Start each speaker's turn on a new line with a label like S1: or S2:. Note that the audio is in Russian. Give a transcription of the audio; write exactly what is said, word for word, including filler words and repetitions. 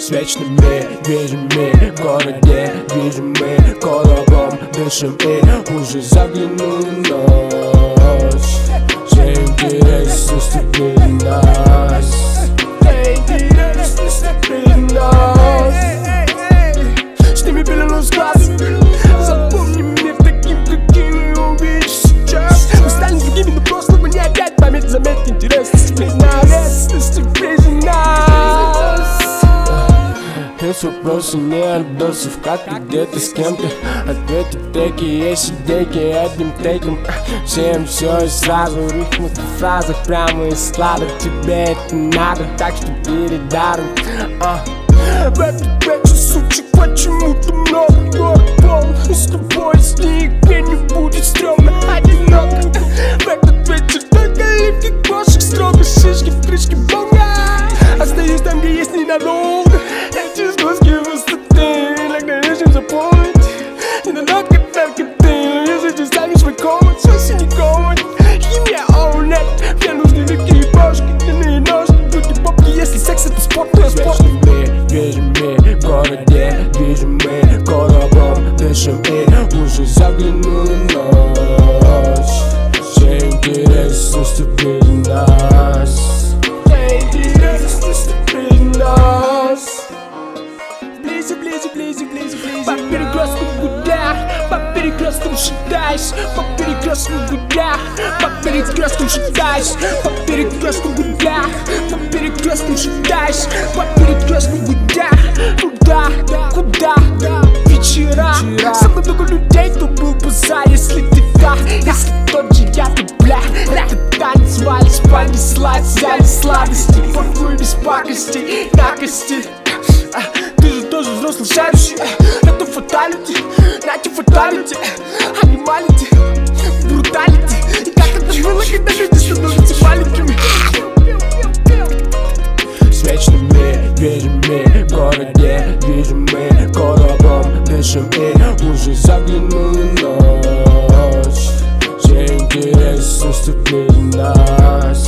S1: С вечными движими в городе движимы коробом дышим и уже заглянули ночь. Все интересно теперь нас. Все интересно теперь нас. Сними пелену с глаз. Запомни мир таким, каким его увидишь сейчас. Мы станем другими, но просто мы не опять память заметь интересно теперь нас. Теперь нас. Есть вопросы, не отдосов, как ты где-то с кем-то. Ответы треки, есть идейки одним тейком. Всем все и сразу, рифмы в фразах прямо из склада. Тебе это надо, так что передарим. а. В этот вечер, сучек, почему-то много город полон. И с тобой с нигде не будет стрёмно, одиноко. В этот вечер только ливки, кошек, строго шишки, втрички, бонга. Остаюсь там, где есть ненадолго. Эти сгустки высоты иногда нечем заполнить. Ненадолго только ты, но если ты станешь свой комнат, свой синий комнат. Химия, оу, нет, мне нужны липкие бошки, длинные ножки, груди, попки. Если секс это спорт, то я спорт. Движимы в городе, движимы коробом дышим и уже заглянули ночь. Все интересно теперь нас. Все интересно теперь нас. Ближе, ближе, ближе, ближе, ближе. По перекрестку гудя, по перекрестку считаешь, по перекрестку гудя, по перекрестку считаешь, по перекрестку гудя, по перекрестку считаешь, по перекрестку гудя. Куда, куда, вечера. Самое много людей, кто был бы за, если ты да. Если тот же я, то бля. Рэп танец, валишь, понеслась, взяли сладости. Порву без пакости, накости. Ты же тоже взрослый шарющий. Это фаталити, нате фаталити. Анималити, бруталити. И как это было, когда люди становятся маленькими. С вечными движимы в городе движимы коробом дышим и уже заглянули ночь. Все интересно теперь нас.